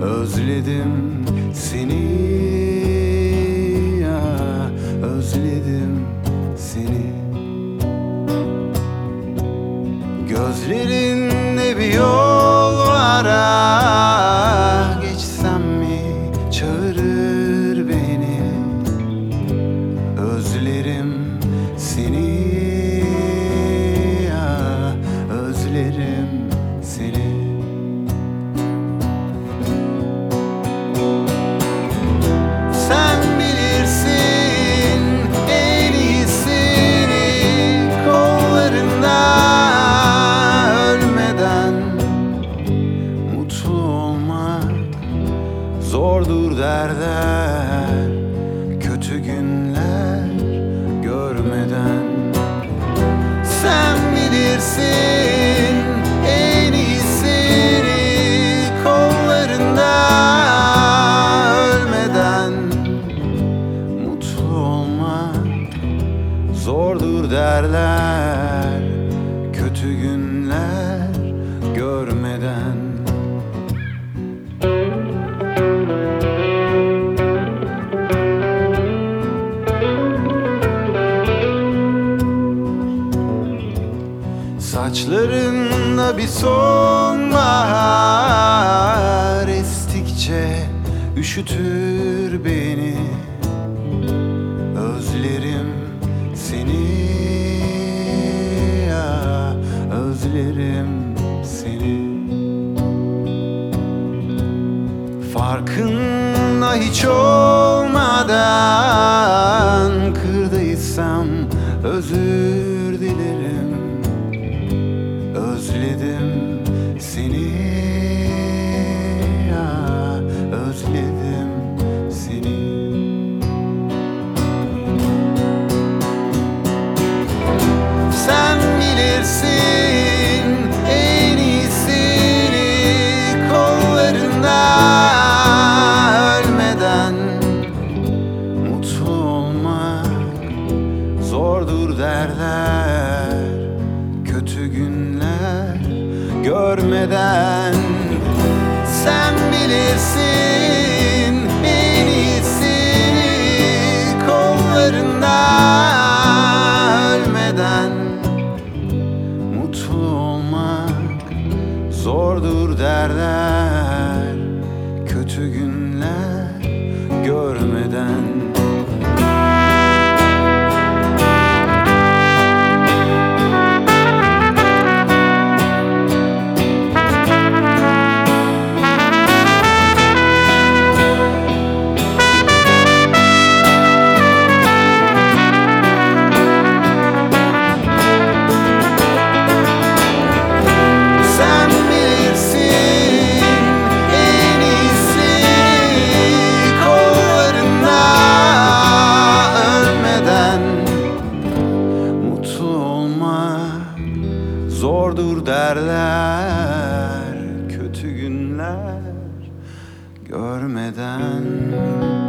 Özledim seni ya, özledim seni. Gözlerinde bir yol var, ah, geçsem mi çağırır beni. Özlerim seni ya, özlerim seni. Sen bilirsin en iyisini, kollarında ölmeden mutlu olmak zordur derler, kötü günler görmeden. Sen bilirsin en iyisini, kollarında ölmeden mutlu olmak zordur derler, kötü günler görmeden. Saçlarında bir sonbahar estikçe üşütür beni. Özlerim seni ya, özlerim seni. Farkında hiç olmadan kırdıysam özür dilerim. Özledim seni ya, özledim seni. Sen bilirsin en iyisini, kollarında ölmeden mutlu olmak zordur derler, kötü günler görmeden. Sen bilirsin en iyisini, kollarında ölmeden mutlu olmak zordur derler, kötü günler görmeden. Zordur derler, kötü günler görmeden.